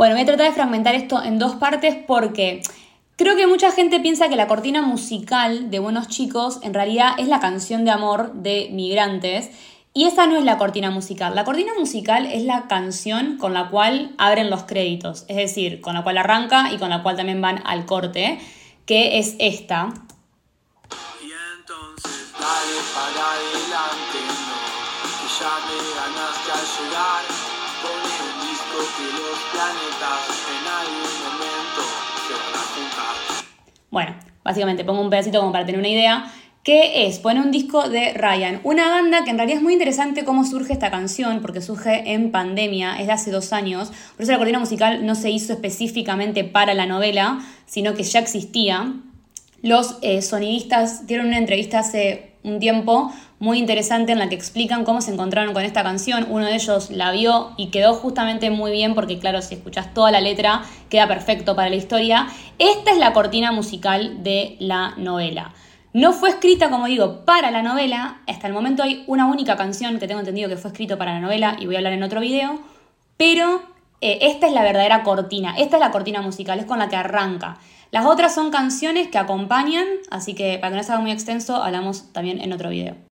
Bueno, voy a tratar de fragmentar esto en dos partes porque creo que mucha gente piensa que la cortina musical de Buenos Chicos en realidad es la canción de amor de Migrantes y esa no es la cortina musical. La cortina musical es la canción con la cual abren los créditos, es decir, con la cual arranca y con la cual también van al corte, que es esta. Y entonces dale para adelante, no, que ya me ganaste al llegar. Pone un disco que los planetas en algún momento se van a juntar. Bueno, básicamente pongo un pedacito como para tener una idea. ¿Qué es? Pone un disco de Ryan, una banda que en realidad es muy interesante cómo surge esta canción, porque surge en pandemia, es de hace 2 años, por eso la cortina musical no se hizo específicamente para la novela, sino que ya existía. Los sonidistas dieron una entrevista hace un tiempo muy interesante en la que explican cómo se encontraron con esta canción. Uno de ellos la vio y quedó justamente muy bien porque, claro, si escuchás toda la letra, queda perfecto para la historia. Esta es la cortina musical de la novela. No fue escrita, como digo, para la novela. Hasta el momento hay una única canción que tengo entendido que fue escrita para la novela y voy a hablar en otro video. Pero esta es la verdadera cortina. Esta es la cortina musical, es con la que arranca. Las otras son canciones que acompañan, así que para que no se haga muy extenso, hablamos también en otro video.